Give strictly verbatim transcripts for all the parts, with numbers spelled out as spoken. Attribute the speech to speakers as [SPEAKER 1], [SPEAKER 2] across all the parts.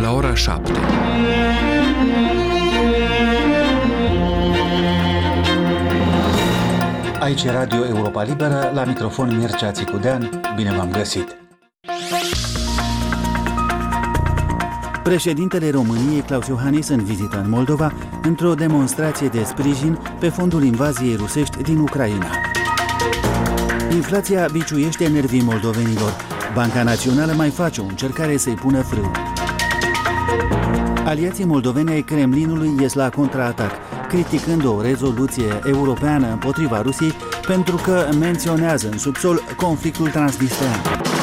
[SPEAKER 1] la ora șapte.
[SPEAKER 2] Aici e Radio Europa Liberă, la microfon Mircea Țicudean. Bine v-am găsit! Președintele României, Klaus Iohannis, în vizită în Moldova, într-o demonstrație de sprijin pe fondul invaziei rusești din Ucraina. Inflația biciuiește nervii moldovenilor. Banca Națională mai face o încercare să-i pună frâu. Aliații moldoveni ai Kremlinului ies la contraatac, criticând o rezoluție europeană împotriva Rusiei pentru că menționează în subsol conflictul transnistrean.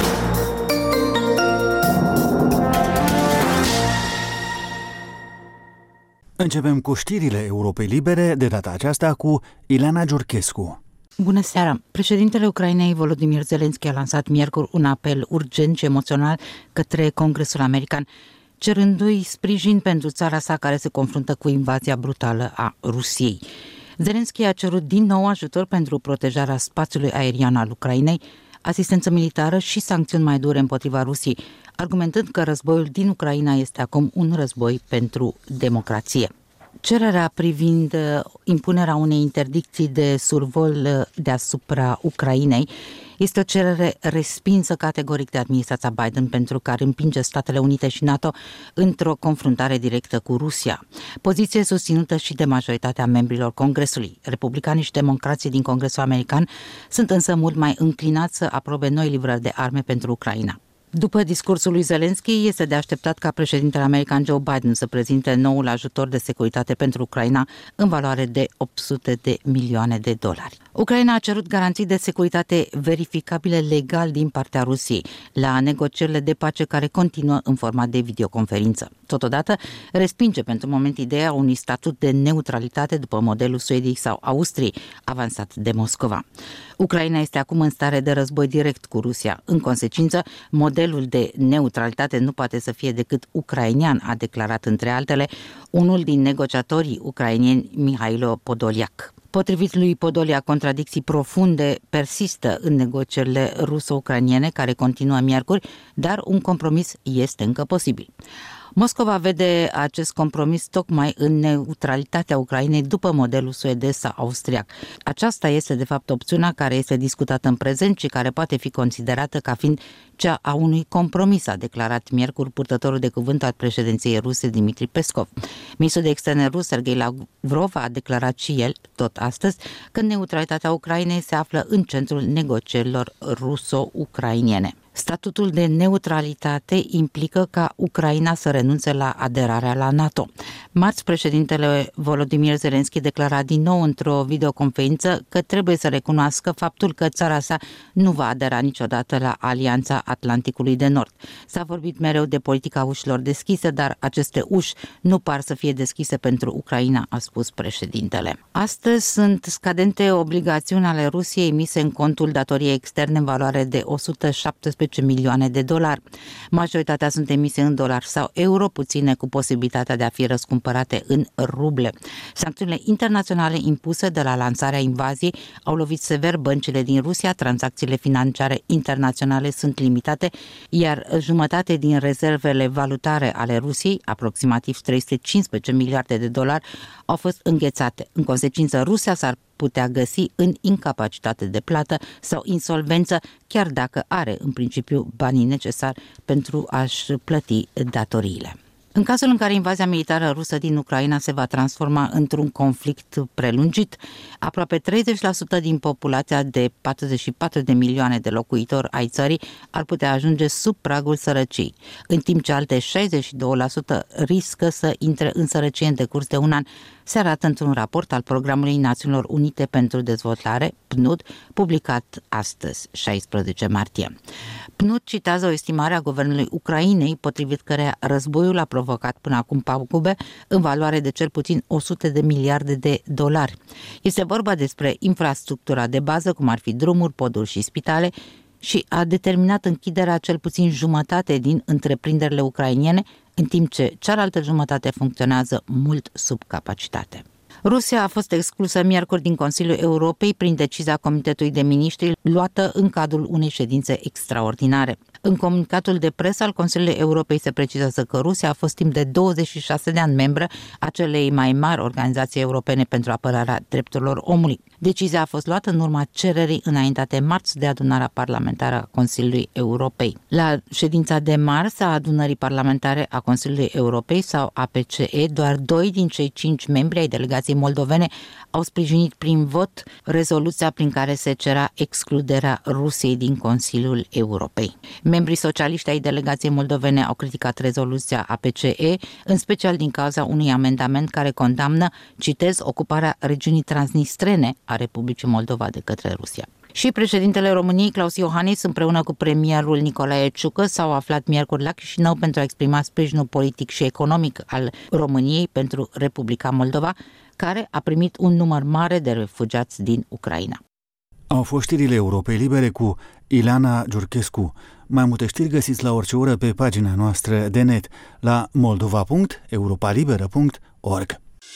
[SPEAKER 2] Începem cu știrile Europei Libere, de data aceasta cu Ileana Giurchescu.
[SPEAKER 3] Bună seara! Președintele Ucrainei, Volodymyr Zelensky, a lansat miercuri un apel urgent și emoțional către Congresul American, cerându-i sprijin pentru țara sa care se confruntă cu invazia brutală a Rusiei. Zelensky a cerut din nou ajutor pentru protejarea spațiului aerian al Ucrainei, asistență militară și sancțiuni mai dure împotriva Rusiei, argumentând că războiul din Ucraina este acum un război pentru democrație. Cererea privind impunerea unei interdicții de survol deasupra Ucrainei este o cerere respinsă categoric de administrația Biden pentru că ar împinge Statele Unite și NATO într-o confruntare directă cu Rusia. Poziție susținută și de majoritatea membrilor Congresului. Republicanii și democrații din Congresul American sunt însă mult mai înclinați să aprobe noi livrări de arme pentru Ucraina. După discursul lui Zelensky, este de așteptat ca președintele american Joe Biden să prezinte noul ajutor de securitate pentru Ucraina în valoare de opt sute de milioane de dolari. Ucraina a cerut garanții de securitate verificabile legal din partea Rusiei la negocierile de pace care continuă în format de videoconferință. Totodată, respinge pentru moment ideea unui statut de neutralitate după modelul Suediei sau Austriei, avansat de Moscova. Ucraina este acum în stare de război direct cu Rusia. În consecință, modelul de neutralitate nu poate să fie decât ucrainean, a declarat între altele unul din negociatorii ucraineni, Mihailo Podolyak. Potrivit lui Podolyak, contradicții profunde persistă în negocierile ruso-ucrainiene care continuă miercuri, dar un compromis este încă posibil. Moscova vede acest compromis tocmai în neutralitatea Ucrainei după modelul suedez sau austriac. Aceasta este de fapt opțiunea care este discutată în prezent și care poate fi considerată ca fiind cea a unui compromis, a declarat miercuri purtătorul de cuvânt al președinției ruse Dmitri Peskov. Ministrul de externe rus Sergei Lavrov a declarat și el, tot astăzi, că neutralitatea Ucrainei se află în centrul negocierilor ruso-ucrainiene. Statutul de neutralitate implică ca Ucraina să renunțe la aderarea la NATO. Marți, președintele Volodymyr Zelensky declara din nou într-o videoconferință că trebuie să recunoască faptul că țara sa nu va adera niciodată la Alianța Atlanticului de Nord. S-a vorbit mereu de politica ușilor deschise, dar aceste uși nu par să fie deschise pentru Ucraina, a spus președintele. Astăzi sunt scadente obligațiuni ale Rusiei emise în contul datoriei externe în valoare de o sută șaptesprezece milioane de dolari. Majoritatea sunt emise în dolari sau euro, puține cu posibilitatea de a fi răscumpărate în ruble. Sancțiunile internaționale impuse de la lansarea invaziei au lovit sever băncile din Rusia, tranzacțiile financiare internaționale sunt limitate, iar jumătate din rezervele valutare ale Rusiei, aproximativ trei sute cincisprezece miliarde de dolari, au fost înghețate. În consecință, Rusia s-ar putea găsi în incapacitate de plată sau insolvență, chiar dacă are în principiu banii necesari pentru a-și plăti datoriile. În cazul în care invazia militară rusă din Ucraina se va transforma într-un conflict prelungit, aproape treizeci la sută din populația de patruzeci și patru de milioane de locuitori ai țării ar putea ajunge sub pragul sărăciei, în timp ce alte șaizeci și doi la sută riscă să intre în sărăcie în decurs de un an, se arată într-un raport al Programului Națiunilor Unite pentru Dezvoltare, P N U D, publicat astăzi, șaisprezece martie. P N U D citează o estimare a guvernului Ucrainei, potrivit căreia războiul a provocat până acum pagube în valoare de cel puțin o sută de miliarde de dolari. Este vorba despre infrastructura de bază, cum ar fi drumuri, poduri și spitale, și a determinat închiderea cel puțin jumătate din întreprinderile ucrainene, în timp ce cealaltă jumătate funcționează mult sub capacitate. Rusia a fost exclusă miercuri din Consiliul Europei prin decizia Comitetului de Miniștri luată în cadrul unei ședințe extraordinare. În comunicatul de presă al Consiliului Europei se precizează că Rusia a fost timp de douăzeci și șase de ani membră a celei mai mari organizații europene pentru apărarea drepturilor omului. Decizia a fost luată în urma cererii înaintate marți de adunarea parlamentară a Consiliului Europei. La ședința de marți a adunării parlamentare a Consiliului Europei sau A P C E, doar doi din cei cinci membri ai delegației moldovene au sprijinit prin vot rezoluția prin care se cerea excluderea Rusiei din Consiliul Europei. Membrii socialiști ai delegației moldovene au criticat rezoluția A P C E, în special din cauza unui amendament care condamnă, citez, ocuparea regiunii transnistrene a Republicii Moldova de către Rusia. Și președintele României, Klaus Iohannis, împreună cu premierul Nicolae Ciucă, s-au aflat miercuri la Chișinău pentru a exprima sprijinul politic și economic al României pentru Republica Moldova, care a primit un număr mare de refugiați din Ucraina.
[SPEAKER 2] Au fost știrile Europei Libere cu Ileana Giurchescu. Mai multe știri găsiți la orice oră pe pagina noastră de net la moldova punct europalibera punct org.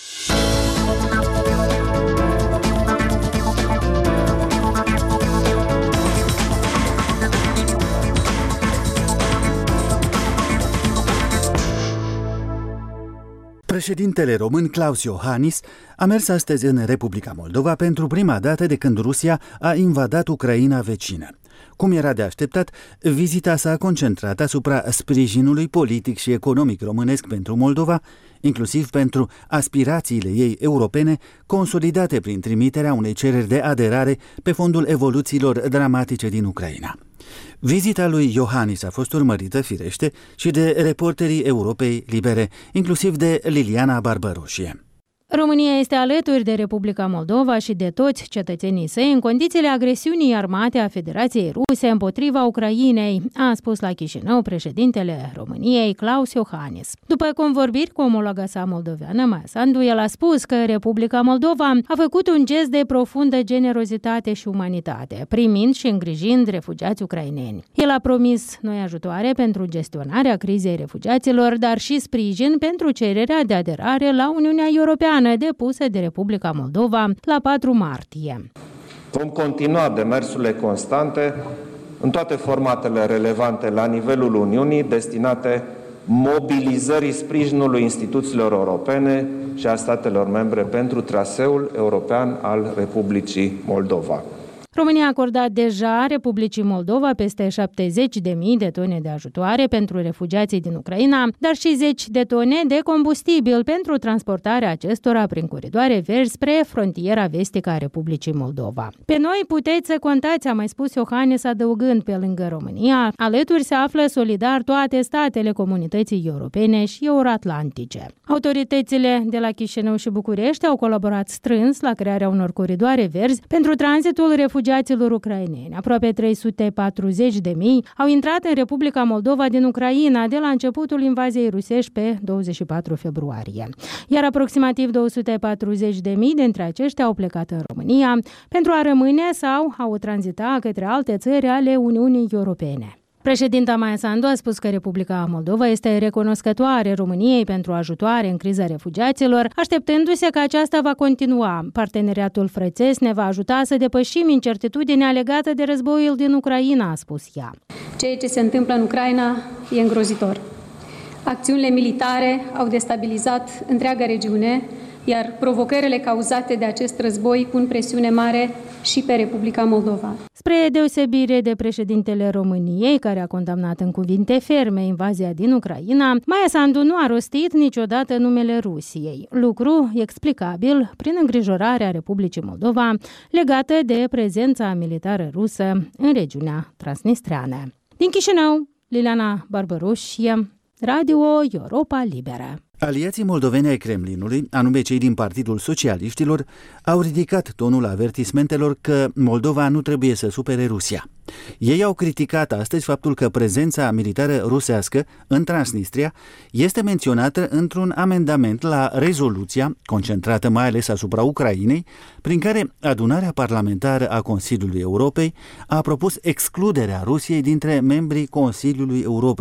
[SPEAKER 2] Președintele român Klaus Iohannis a mers astăzi în Republica Moldova pentru prima dată de când Rusia a invadat Ucraina vecină. Cum era de așteptat, vizita s-a concentrat asupra sprijinului politic și economic românesc pentru Moldova, inclusiv pentru aspirațiile ei europene, consolidate prin trimiterea unei cereri de aderare pe fondul evoluțiilor dramatice din Ucraina. Vizita lui Iohannis a fost urmărită, firește, și de reporterii Europei Libere, inclusiv de Liliana Barbaroșie.
[SPEAKER 1] România este alături de Republica Moldova și de toți cetățenii săi în condițiile agresiunii armate a Federației Ruse împotriva Ucrainei, a spus la Chișinău președintele României, Klaus Iohannis. După convorbiri cu omologa sa moldoveană, Maia Sandu, el a spus că Republica Moldova a făcut un gest de profundă generozitate și umanitate, primind și îngrijind refugiați ucraineni. El a promis noi ajutoare pentru gestionarea crizei refugiaților, dar și sprijin pentru cererea de aderare la Uniunea Europeană depuse de Republica Moldova la patru martie.
[SPEAKER 4] Vom continua demersurile constante în toate formatele relevante la nivelul Uniunii destinate mobilizării sprijinului instituțiilor europene și a statelor membre pentru traseul european al Republicii Moldova.
[SPEAKER 1] România a acordat deja Republicii Moldova peste șaptezeci de mii de tone de ajutoare pentru refugiații din Ucraina, dar și zeci de tone de combustibil pentru transportarea acestora prin coridoare verzi spre frontiera vestică a Republicii Moldova. Pe noi puteți să contați, a mai spus Iohannis, adăugând, pe lângă România, alături se află solidar toate statele comunității europene și euroatlantice. Autoritățile de la Chișinău și București au colaborat strâns la crearea unor coridoare verzi pentru tranzitul refugiaților refugiaților ucraineni. Aproape trei sute patruzeci de mii au intrat în Republica Moldova din Ucraina de la începutul invaziei rusești pe douăzeci și patru februarie. Iar aproximativ două sute patruzeci de mii dintre aceștia au plecat în România pentru a rămâne sau au tranzita către alte țări ale Uniunii Europene. Președinta Maia Sandu a spus că Republica Moldova este recunoscătoare României pentru ajutoare în criza refugiaților, așteptându-se că aceasta va continua. Parteneriatul frățesc ne va ajuta să depășim incertitudinea legată de războiul din Ucraina, a spus ea.
[SPEAKER 5] Ceea ce se întâmplă în Ucraina e îngrozitor. Acțiunile militare au destabilizat întreaga regiune, iar provocările cauzate de acest război pun presiune mare și pe Republica Moldova.
[SPEAKER 1] Spre deosebire de președintele României, care a condamnat în cuvinte ferme invazia din Ucraina, Maia Sandu nu a rostit niciodată numele Rusiei, lucru explicabil prin îngrijorarea Republicii Moldova legată de prezența militară rusă în regiunea transnistreană. Din Chișinău, Liliana Barbaroșie, Radio Europa Liberă.
[SPEAKER 2] Aliații moldoveni ai Kremlinului, anume cei din Partidul Socialiștilor, au ridicat tonul avertismentelor că Moldova nu trebuie să supere Rusia. Ei au criticat astăzi faptul că prezența militară rusească în Transnistria este menționată într-un amendament la rezoluția, concentrată mai ales asupra Ucrainei, prin care adunarea parlamentară a Consiliului Europei a propus excluderea Rusiei dintre membrii Consiliului Europei.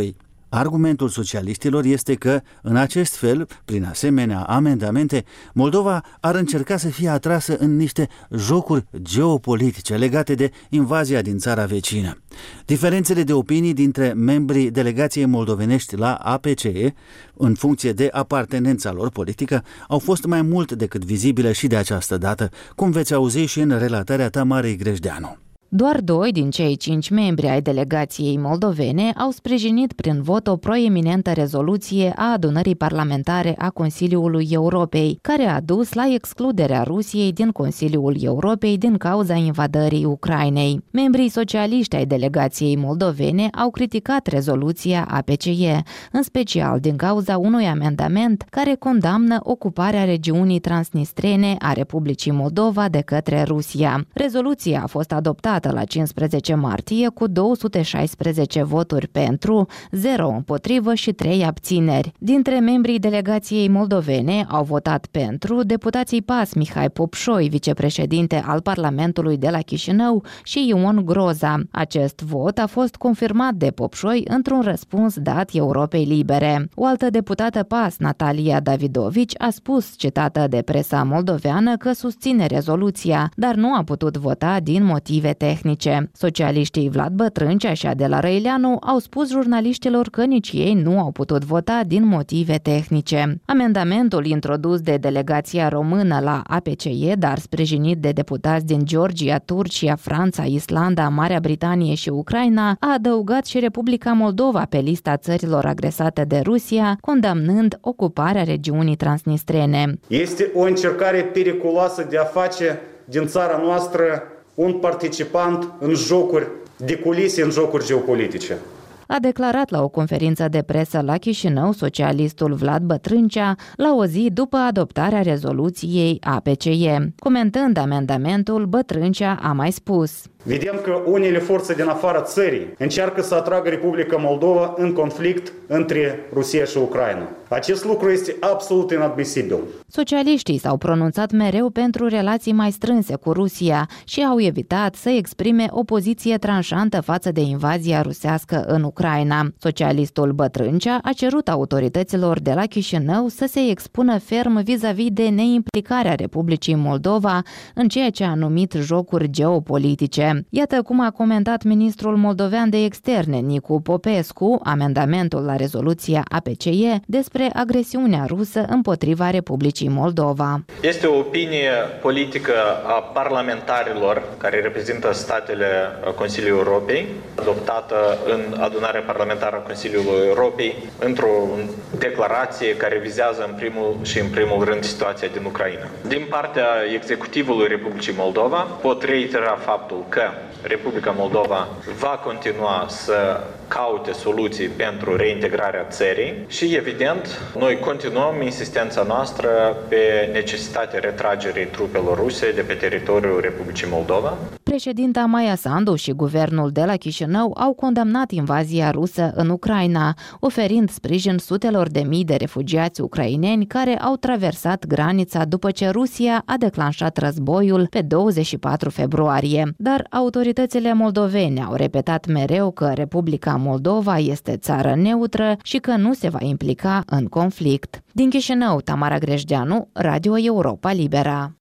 [SPEAKER 2] Argumentul socialiștilor este că, în acest fel, prin asemenea amendamente, Moldova ar încerca să fie atrasă în niște jocuri geopolitice legate de invazia din țara vecină. Diferențele de opinii dintre membrii delegației moldovenești la A P C E, în funcție de apartenența lor politică, au fost mai mult decât vizibile și de această dată, cum veți auzi și în relatarea Tamarei Grejdeanu.
[SPEAKER 3] Doar doi din cei cinci membri ai delegației moldovene au sprijinit prin vot o proeminentă rezoluție a adunării parlamentare a Consiliului Europei, care a dus la excluderea Rusiei din Consiliul Europei din cauza invadării Ucrainei. Membrii socialiști ai delegației moldovene au criticat rezoluția A P C E, în special din cauza unui amendament care condamnă ocuparea regiunii transnistrene a Republicii Moldova de către Rusia. Rezoluția a fost adoptată la cincisprezece martie cu două sute șaisprezece voturi pentru, zero împotrivă și trei abțineri. Dintre membrii delegației moldovene au votat pentru deputații P A S Mihai Popșoi, vicepreședinte al Parlamentului de la Chișinău, și Ion Groza. Acest vot a fost confirmat de Popșoi într-un răspuns dat Europei Libere. O altă deputată P A S, Natalia Davidovici, a spus, citată de presa moldoveană, că susține rezoluția, dar nu a putut vota din motive tehnice. tehnice. Socialiștii Vlad Bătrâncea și Adela Răileanu au spus jurnaliștilor că nici ei nu au putut vota din motive tehnice. Amendamentul introdus de delegația română la A P C E, dar sprijinit de deputați din Georgia, Turcia, Franța, Islanda, Marea Britanie și Ucraina, a adăugat și Republica Moldova pe lista țărilor agresate de Rusia, condamnând ocuparea regiunii transnistrene.
[SPEAKER 6] Este o încercare periculoasă de a face din țara noastră un participant în jocuri de culise, în jocuri geopolitice.
[SPEAKER 3] A declarat la o conferință de presă la Chișinău socialistul Vlad Bătrâncea la o zi după adoptarea rezoluției A P C E. Comentând amendamentul, Bătrâncea a mai spus:
[SPEAKER 6] vedem că unele forțe din afara țării încearcă să atragă Republica Moldova în conflict între Rusia și Ucraina. Acest lucru este absolut inadmisibil.
[SPEAKER 3] Socialiștii s-au pronunțat mereu pentru relații mai strânse cu Rusia și au evitat să exprime o poziție tranșantă față de invazia rusească în Ucraina. Socialistul Bătrâncea a cerut autorităților de la Chișinău să se expună ferm vis-a-vis de neimplicarea Republicii Moldova în ceea ce a numit jocuri geopolitice. Iată cum a comentat ministrul moldovean de externe, Nicu Popescu, amendamentul la rezoluția A P C E despre agresiunea rusă împotriva Republicii Moldova.
[SPEAKER 7] Este o opinie politică a parlamentarilor care reprezintă statele Consiliului Europei, adoptată în adunarea parlamentară a Consiliului Europei, într-o declarație care vizează în primul și în primul rând situația din Ucraina. Din partea executivului Republicii Moldova pot reitera faptul că Republica Moldova va continua să caute soluții pentru reintegrarea țării și, evident, noi continuăm insistența noastră pe necesitatea retragerii trupelor ruse de pe teritoriul Republicii Moldova.
[SPEAKER 3] Președinta Maia Sandu și guvernul de la Chișinău au condamnat invazia rusă în Ucraina, oferind sprijin sutelor de mii de refugiați ucraineni care au traversat granița după ce Rusia a declanșat războiul pe douăzeci și patru februarie. Dar autoritățile moldovene au repetat mereu că Republica Moldova este țară neutră și că nu se va implica în conflict. Din Chișinău, Tamara Grejdeanu, Radio Europa Libera.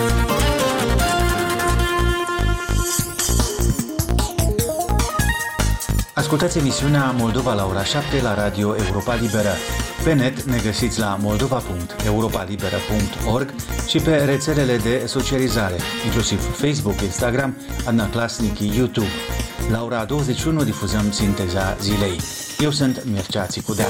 [SPEAKER 2] Ascultați emisiunea Moldova la ora șapte la Radio Europa Liberă. Pe net ne găsiți la moldova punct europa liberă punct org și pe rețelele de socializare, inclusiv Facebook, Instagram, Adnaclasnic, YouTube. La ora douăzeci și unu difuzăm sinteza zilei. Eu sunt Mircea Țicudean.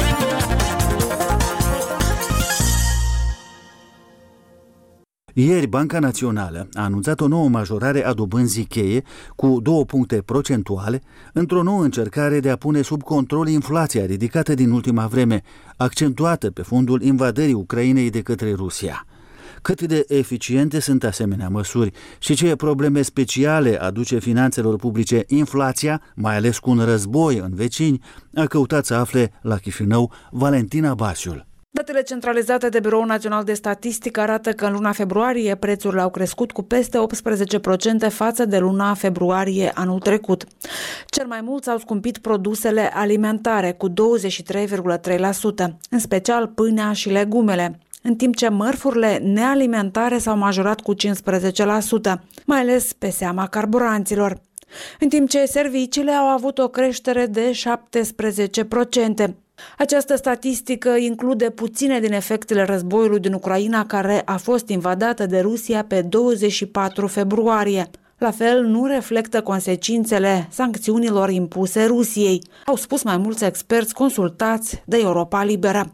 [SPEAKER 2] Ieri, Banca Națională a anunțat o nouă majorare a dobânzii cheie cu două puncte procentuale într-o nouă încercare de a pune sub control inflația ridicată din ultima vreme, accentuată pe fondul invadării Ucrainei de către Rusia. Cât de eficiente sunt asemenea măsuri și ce probleme speciale aduce finanțelor publice inflația, mai ales cu un război în vecini, a căutat să afle la Chișinău Valentina Basiul.
[SPEAKER 8] Datele centralizate de Biroul Național de Statistică arată că în luna februarie prețurile au crescut cu peste optsprezece la sută față de luna februarie anul trecut. Cel mai mult s-au scumpit produsele alimentare cu douăzeci și trei virgulă trei la sută, în special pâinea și legumele, în timp ce mărfurile nealimentare s-au majorat cu cincisprezece la sută, mai ales pe seama carburanților, în timp ce serviciile au avut o creștere de șaptesprezece la sută. Această statistică include puține din efectele războiului din Ucraina, care a fost invadată de Rusia pe douăzeci și patru februarie. La fel, nu reflectă consecințele sancțiunilor impuse Rusiei, au spus mai mulți experți consultați de Europa Liberă.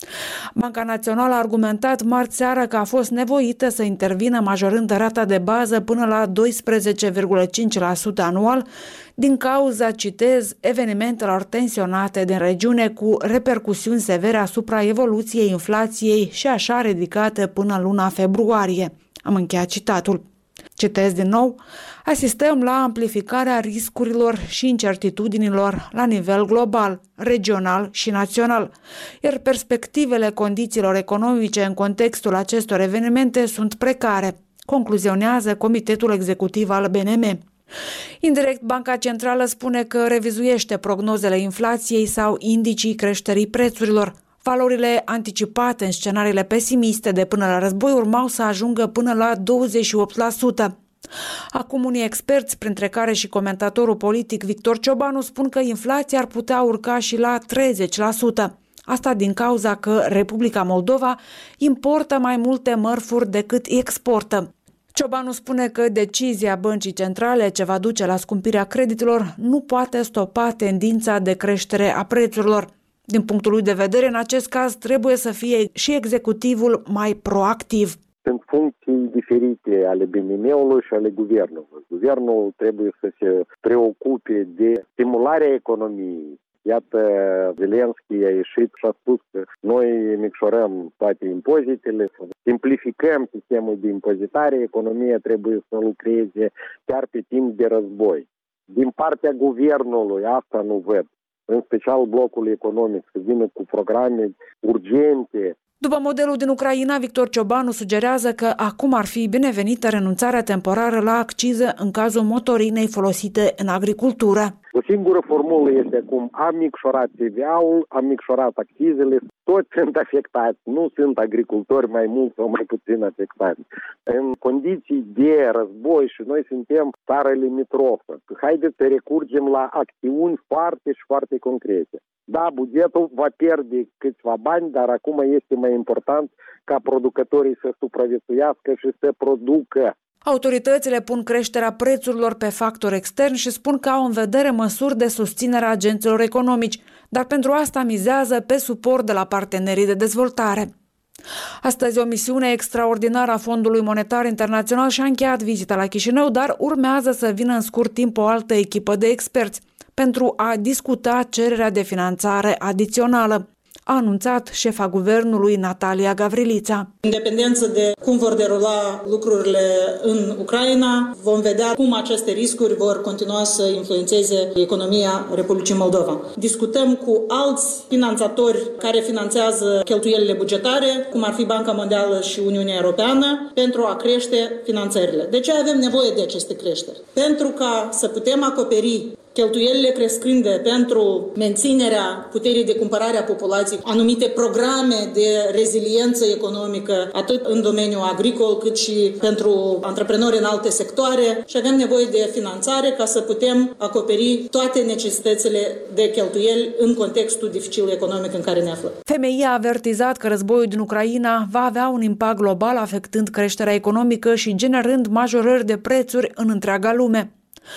[SPEAKER 8] Banca Națională a argumentat marți seară că a fost nevoită să intervină majorând rata de bază până la doisprezece virgulă cinci la sută anual din cauza, citez, evenimentelor tensionate din regiune cu repercusiuni severe asupra evoluției inflației și așa ridicate până luna februarie. Am încheiat citatul. Citez din nou, asistăm la amplificarea riscurilor și incertitudinilor la nivel global, regional și național, iar perspectivele condițiilor economice în contextul acestor evenimente sunt precare, concluzionează Comitetul Executiv al B N M. Indirect, Banca Centrală spune că revizuiește prognozele inflației sau indicii creșterii prețurilor. Valorile anticipate în scenariile pesimiste de până la război urmau să ajungă până la douăzeci și opt la sută. Acum unii experți, printre care și comentatorul politic Victor Ciobanu, spun că inflația ar putea urca și la treizeci la sută. Asta din cauza că Republica Moldova importă mai multe mărfuri decât exportă. Ciobanu spune că decizia Băncii Centrale, ce va duce la scumpirea creditelor, nu poate stopa tendința de creștere a prețurilor. Din punctul lui de vedere, în acest caz, trebuie să fie și executivul mai proactiv.
[SPEAKER 9] Sunt funcții diferite ale B N M-ului și ale guvernului. Guvernul trebuie să se preocupe de stimularea economiei. Iată, Zelenski a ieșit și a spus că noi micșorăm toate impozitele, simplificăm sistemul de impozitare, economia trebuie să lucreze chiar pe timp de război. Din partea guvernului asta nu văd, în special blocul economic, să vină cu programe urgente.
[SPEAKER 8] După modelul din Ucraina, Victor Ciobanu sugerează că acum ar fi binevenită renunțarea temporară la acciză în cazul motorinei folosite în agricultură.
[SPEAKER 9] O singură formulă este acum, am micșorat T V A-ul, am micșorat accizele, toți sunt afectați, nu sunt agricultori mai mult sau mai puțin afectați. În condiții de război și noi suntem țară limitrofă, haideți să recurgem la acțiuni foarte și foarte concrete. Da, bugetul va pierde câțiva bani, dar acum este mai important ca producătorii să supraviețuiască și să producă.
[SPEAKER 8] Autoritățile pun creșterea prețurilor pe factori externi și spun că au în vedere măsuri de susținere a agenților economici, dar pentru asta mizează pe suport de la partenerii de dezvoltare. Astăzi, o misiune extraordinară a Fondului Monetar Internațional și-a încheiat vizita la Chișinău, dar urmează să vină în scurt timp o altă echipă de experți pentru a discuta cererea de finanțare adițională, a anunțat șefa guvernului Natalia Gavrilița.
[SPEAKER 10] Independență de cum vor derula lucrurile în Ucraina, vom vedea cum aceste riscuri vor continua să influențeze economia Republicii Moldova. Discutăm cu alți finanțatori care finanțează cheltuielile bugetare, cum ar fi Banca Mondială și Uniunea Europeană, pentru a crește finanțările. De ce avem nevoie de aceste creșteri? Pentru ca să putem acoperi cheltuielile crescânde pentru menținerea puterii de cumpărare a populației, anumite programe de reziliență economică, atât în domeniul agricol, cât și pentru antreprenori în alte sectoare, și avem nevoie de finanțare ca să putem acoperi toate necesitățile de cheltuieli în contextul dificil economic în care ne aflăm.
[SPEAKER 8] F M I a avertizat că războiul din Ucraina va avea un impact global, afectând creșterea economică și generând majorări de prețuri în întreaga lume.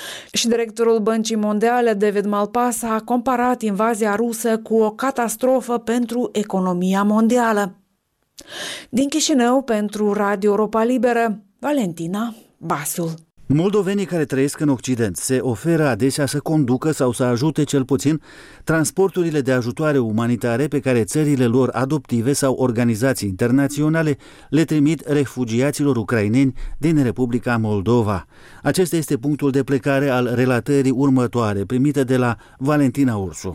[SPEAKER 8] Și directorul Băncii Mondiale, David Malpass, a comparat invazia rusă cu o catastrofă pentru economia mondială. Din Chișinău, pentru Radio Europa Liberă, Valentina Basiul.
[SPEAKER 2] Moldovenii care trăiesc în Occident se oferă adesea să conducă sau să ajute cel puțin transporturile de ajutoare umanitare pe care țările lor adoptive sau organizații internaționale le trimit refugiaților ucraineni din Republica Moldova. Acesta este punctul de plecare al relatării următoare, primite de la Valentina Ursu.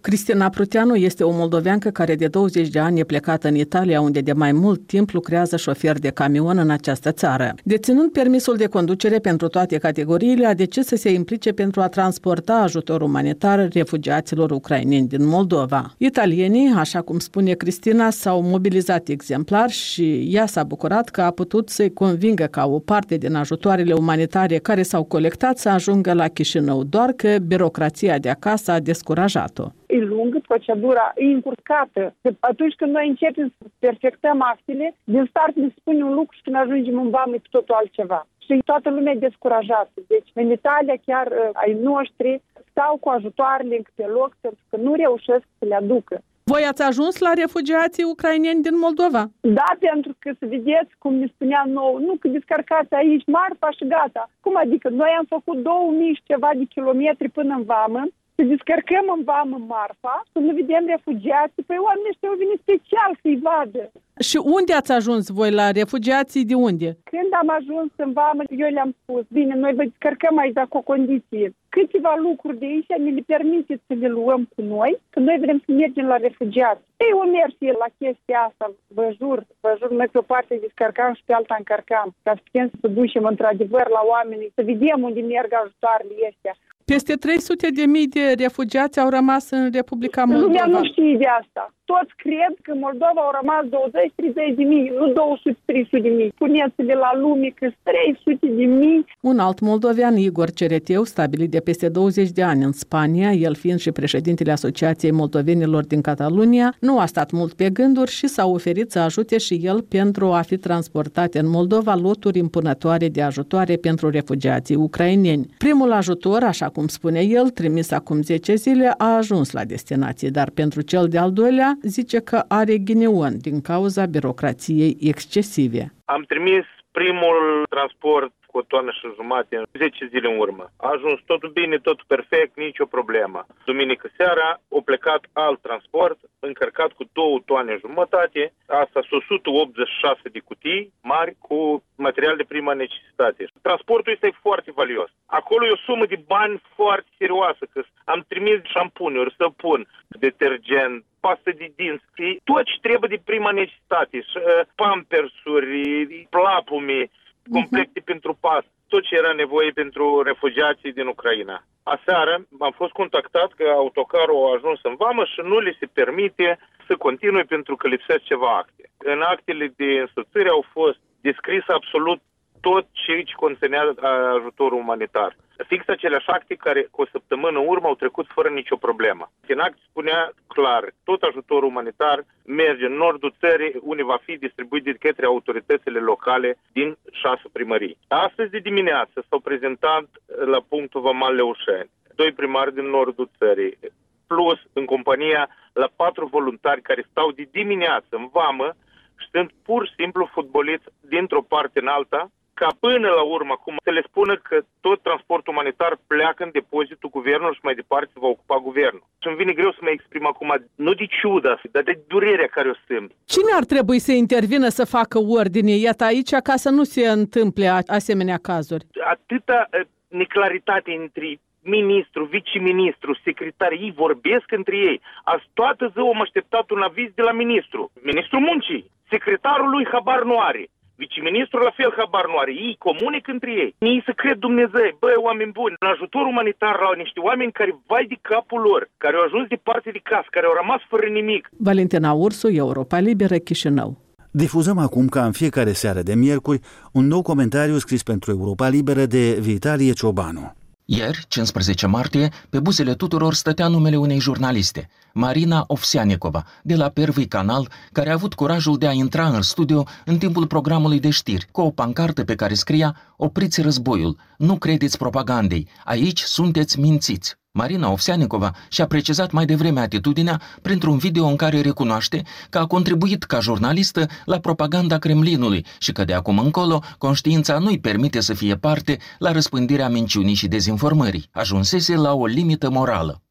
[SPEAKER 11] Cristina Pruteanu este o moldoveancă care de douăzeci de ani e plecată în Italia, unde de mai mult timp lucrează șofer de camion în această țară. Deținând permisul de conducere pentru toate categoriile, a decis să se implice pentru a transporta ajutor umanitar refugiaților ucraineni din Moldova. Italienii, așa cum spune Cristina, s-au mobilizat exemplar și ea s-a bucurat că a putut să-i convingă ca o parte din ajutoarele umanitare care s-au colectat să ajungă la Chișinău, doar că birocrația de acasă a descurajat-o.
[SPEAKER 12] E lungă, procedura e încurcată. Atunci când noi începem să perfectăm actele, din start ne spune un lucru și când ajungem în vamă e totul altceva. Și toată lumea e descurajată. Deci în Italia chiar ai noștri stau cu ajutoarele încă pe loc pentru că nu reușesc să le aducă.
[SPEAKER 11] Voi ați ajuns la refugiații ucraineni din Moldova?
[SPEAKER 12] Da, pentru că să vedeți, cum ne spunea nou, nu că descărcați aici marfa și gata. Cum adică? Noi am făcut două mii și ceva de kilometri până în vamă, să descărcăm în vamă marfa, să nu vedem refugiații. Păi oamenii ăștia au venit special să-i vadă.
[SPEAKER 11] Și unde ați ajuns voi, la refugiații de unde?
[SPEAKER 12] Când am ajuns în vamă, eu le-am spus, bine, noi vă descărcăm aici, dar cu o condiție. Câteva lucruri de aici ne le permiteți să le luăm cu noi, că noi vrem să mergem la refugiați. Ei, o merg la chestia asta, vă jur, vă jur, noi pe o parte descărcam și pe alta încărcam, ca să putem să ducem într-adevăr la oameni, să vedem unde merg ajutoarele astea.
[SPEAKER 11] Peste trei sute de mii de refugiați au rămas în Republica Moldova.
[SPEAKER 12] Lumea nu știe de asta. Toți cred că în Moldova au rămas douăzeci treizeci de mii, nu două sute trei sute de mii. Puneți-le la lume că trei sute de mii.
[SPEAKER 11] Un alt moldovean, Igor Cereteu, stabilit de peste douăzeci de ani în Spania, el fiind și președintele Asociației Moldovenilor din Catalunia, nu a stat mult pe gânduri și s-a oferit să ajute și el pentru a fi transportate în Moldova loturi impunătoare de ajutoare pentru refugiații ucraineni. Primul ajutor, așa cum spune el, trimis acum zece zile, a ajuns la destinație, dar pentru cel de-al doilea zice că are ghinion din cauza birocrației excesive.
[SPEAKER 13] Am trimis primul transport cu o tonă și jumate în zece zile în urmă. A ajuns totul bine, totul perfect, nicio problemă. Duminică seara a plecat alt transport încărcat cu două toane jumătate, asta sunt o sută optzeci și șase de cutii mari cu material de prima necesitate. Transportul este foarte valios. Acolo e o sumă de bani foarte serioasă, că am trimis șampunuri, săpun, detergent, pastă de dinți, tot ce trebuie de prima necesitate, pampersuri, plapume, complecte uh-huh. pentru pas, tot ce era nevoie pentru refugiații din Ucraina. Aseară am fost contactat că autocarul a ajuns în vamă și nu le se permite să continue pentru că lipsesc ceva acte. În actele de însoțire au fost descris absolut tot ce conținea ajutorul umanitar. Fix aceleași acte care cu o săptămână în urmă au trecut fără nicio problemă. În act spunea clar, tot ajutorul umanitar merge în nordul țării, unde va fi distribuit de către autoritățile locale din șase primării. Astăzi de dimineață s-au prezentat la punctul Vamal Leușeni doi primari din nordul țării, plus în compania la patru voluntari care stau de dimineață în vamă și sunt pur și simplu fotboliți dintr-o parte în alta, ca până la urmă, acum, să le spună că tot transportul umanitar pleacă în depozitul guvernului și mai departe se va ocupa guvernul. Și îmi vine greu să mă exprim acum, nu de ciuda, dar de durerea care o simt.
[SPEAKER 11] Cine ar trebui să intervină să facă ordine, iată aici, ca să nu se întâmple asemenea cazuri?
[SPEAKER 13] Atâta neclaritate între ministru, viceministru, secretari, ei vorbesc între ei. Azi toată ziua am așteptat un aviz de la ministru. Ministrul muncii. Secretarul lui habar nu are. Viceministrul la fel habar nu are. Ei comunică între ei. Ei să cred Dumnezeu, băi, oameni buni, în ajutor umanitar la niște oameni care vai de capul lor, care au ajuns departe de casă, care au rămas fără nimic.
[SPEAKER 11] Valentina Ursu, Europa Liberă, Chișinău.
[SPEAKER 2] Difuzăm acum, ca în fiecare seară de miercuri, un nou comentariu scris pentru Europa Liberă de Vitalie Ciobanu.
[SPEAKER 14] Ieri, cincisprezece martie, pe buzele tuturor stătea numele unei jurnaliste, Marina Ovsianicova, de la Первый Canal, care a avut curajul de a intra în studio în timpul programului de știri, cu o pancartă pe care scria "Opriți războiul, nu credeți propagandei, aici sunteți mințiți". Marina Ovsianicova și-a precizat mai devreme atitudinea printr-un video în care recunoaște că a contribuit ca jurnalistă la propaganda Kremlinului și că de acum încolo conștiința nu-i permite să fie parte la răspândirea minciunii și dezinformării. Ajunsese la o limită morală.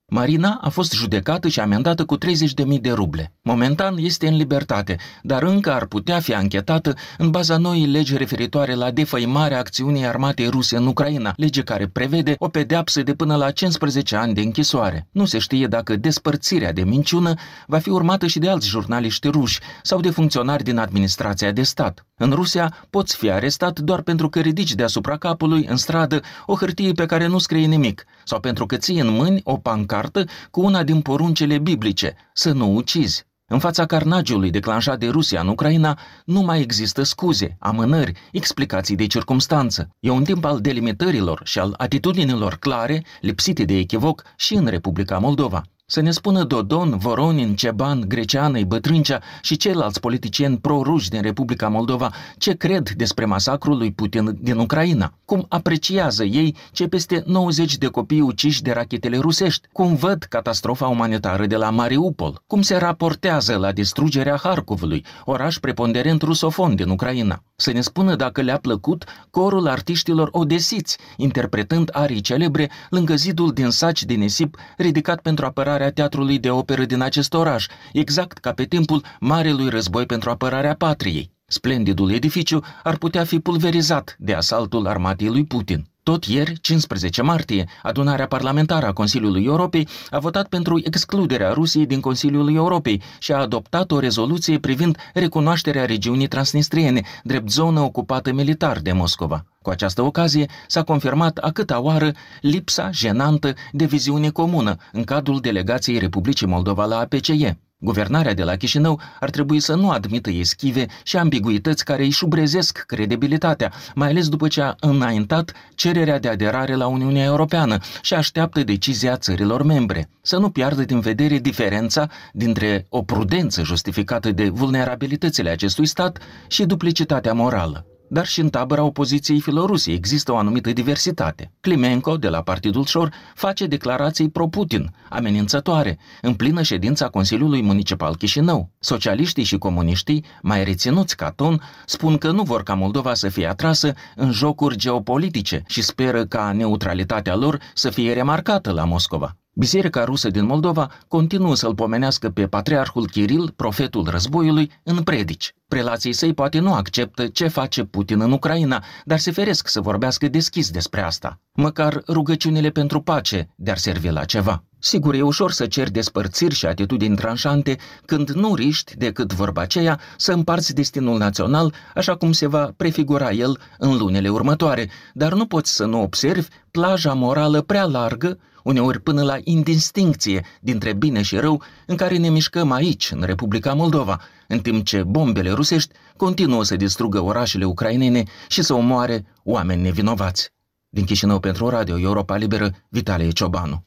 [SPEAKER 14] Marina a fost judecată și amendată cu treizeci de mii de ruble. Momentan este în libertate, dar încă ar putea fi anchetată în baza noii legi referitoare la defăimarea acțiunii armatei ruse în Ucraina, lege care prevede o pedeapsă de până la cincisprezece ani de închisoare. Nu se știe dacă despărțirea de minciună va fi urmată și de alți jurnaliști ruși sau de funcționari din administrația de stat. În Rusia poți fi arestat doar pentru că ridici deasupra capului, în stradă, o hârtie pe care nu scrie nimic sau pentru că ții în mâini o pancartă cu una din poruncile biblice, să nu ucizi. În fața carnagiului declanșat de Rusia în Ucraina, nu mai există scuze, amânări, explicații de circumstanță. E un timp al delimitărilor și al atitudinilor clare, lipsite de echivoc și în Republica Moldova. Să ne spună Dodon, Voronin, Ceban, Greceană, Bătrâncea și ceilalți politicieni pro-ruși din Republica Moldova ce cred despre masacrul lui Putin din Ucraina, cum apreciază ei cei peste nouăzeci de copii uciși de rachetele rusești, cum văd catastrofa umanitară de la Mariupol, cum se raportează la distrugerea Harkovului, oraș preponderent rusofon din Ucraina. Să ne spună dacă le-a plăcut corul artiștilor odesiți, interpretând arii celebre lângă zidul din saci de nisip ridicat pentru apărarea teatrului de operă din acest oraș, exact ca pe timpul Marelui Război pentru apărarea patriei. Splendidul edificiu ar putea fi pulverizat de asaltul armatei lui Putin. Tot ieri, cincisprezece martie, adunarea parlamentară a Consiliului Europei a votat pentru excluderea Rusiei din Consiliul Europei și a adoptat o rezoluție privind recunoașterea regiunii transnistriene, drept zonă ocupată militar de Moscova. Cu această ocazie s-a confirmat a câta oară lipsa jenantă de viziune comună în cadrul delegației Republicii Moldova la A P C E. Guvernarea de la Chișinău ar trebui să nu admită eschive și ambiguități care îi șubrezesc credibilitatea, mai ales după ce a înaintat cererea de aderare la Uniunea Europeană și așteaptă decizia țărilor membre. Să nu piardă din vedere diferența dintre o prudență justificată de vulnerabilitățile acestui stat și duplicitatea morală. Dar și în tabăra opoziției Filorusiei există o anumită diversitate. Climenco, de la Partidul Șor, face declarații pro-Putin, amenințătoare, în plină ședința Consiliului Municipal Chișinău. Socialiștii și comuniștii, mai reținuți ca ton, spun că nu vor ca Moldova să fie atrasă în jocuri geopolitice și speră ca neutralitatea lor să fie remarcată la Moscova. Biserica rusă din Moldova continuă să-l pomenească pe patriarhul Kiril, profetul războiului, în predici. Prelații săi poate nu acceptă ce face Putin în Ucraina, dar se feresc să vorbească deschis despre asta. Măcar rugăciunile pentru pace de-ar servi la ceva. Sigur, e ușor să ceri despărțiri și atitudini tranșante când nu riști decât vorba aceea să împarți destinul național așa cum se va prefigura el în lunile următoare, dar nu poți să nu observi plaja morală prea largă, uneori până la indistincție dintre bine și rău, în care ne mișcăm aici, în Republica Moldova, în timp ce bombele rusești continuă să distrugă orașele ucrainene și să omoare oameni nevinovați. Din Chișinău pentru Radio Europa Liberă, Vitalie Ciobanu.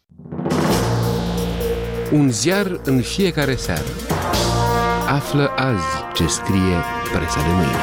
[SPEAKER 15] Un ziar în fiecare seară. Află azi ce scrie presa de mâine.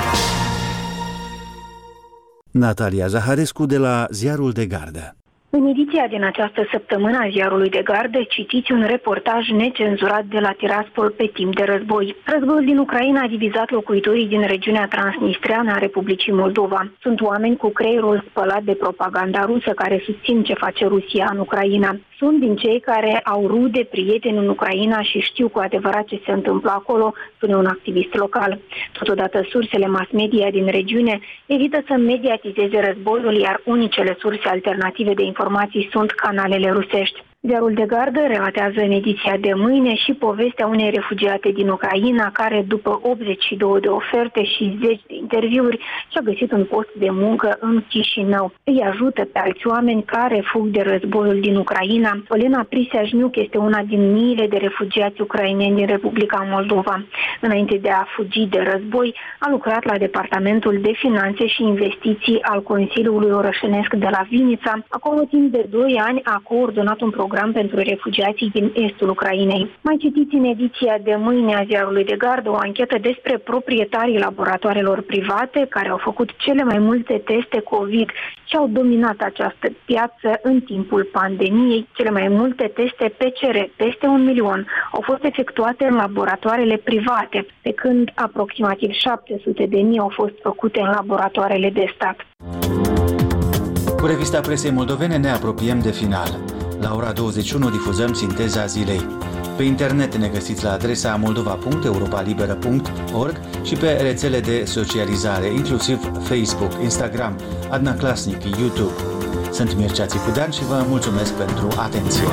[SPEAKER 2] Natalia Zaharescu de la Ziarul de Gardă.
[SPEAKER 16] În ediția din această săptămână a Ziarului de Gardă citiți un reportaj necenzurat de la Tiraspol pe timp de război. Războiul din Ucraina a divizat locuitorii din regiunea transnistreană a Republicii Moldova. Sunt oameni cu creierul spălat de propaganda rusă care susțin ce face Rusia în Ucraina. Sunt din cei care au rude, prieteni în Ucraina și știu cu adevărat ce se întâmplă acolo, spune un activist local. Totodată, sursele mass media din regiune evită să mediatizeze războiul, iar unicele surse alternative de informații sunt canalele rusești. Ziarul de Gardă relatează în ediția de mâine și povestea unei refugiate din Ucraina care, după optzeci și două de oferte și zeci de interviuri, și-a găsit un post de muncă în Chișinău. Îi ajută pe alți oameni care fug de războiul din Ucraina. Olena Priseajniuc este una din miile de refugiați ucraineni din Republica Moldova. Înainte de a fugi de război, a lucrat la Departamentul de Finanțe și Investiții al Consiliului Orășenesc de la Vinița. Acolo, timp de doi ani, a coordonat un program pentru refugiații din estul Ucrainei. Mai citiți în ediția de mâine a Ziarului de Gardă o anchetă despre proprietarii laboratoarelor private care au făcut cele mai multe teste COVID și au dominat această piață în timpul pandemiei. Cele mai multe teste P C R, peste un milion, au fost efectuate în laboratoarele private, pe când aproximativ șapte sute de mii au fost făcute în laboratoarele de stat.
[SPEAKER 2] Cu revista presei moldovene ne apropiem de final. La ora douăzeci și unu difuzăm Sinteza zilei. Pe internet ne găsiți la adresa moldova punct europalibera punct org și pe rețele de socializare, inclusiv Facebook, Instagram, Adna Klasnic, YouTube. Sunt Mircea Țicudean și vă mulțumesc pentru atenție.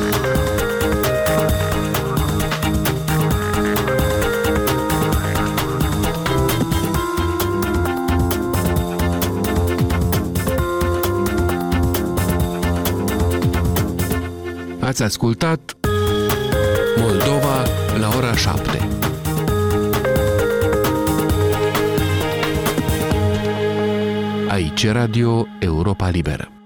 [SPEAKER 15] Ați ascultat Moldova la ora șapte. Aici Radio Europa Liberă.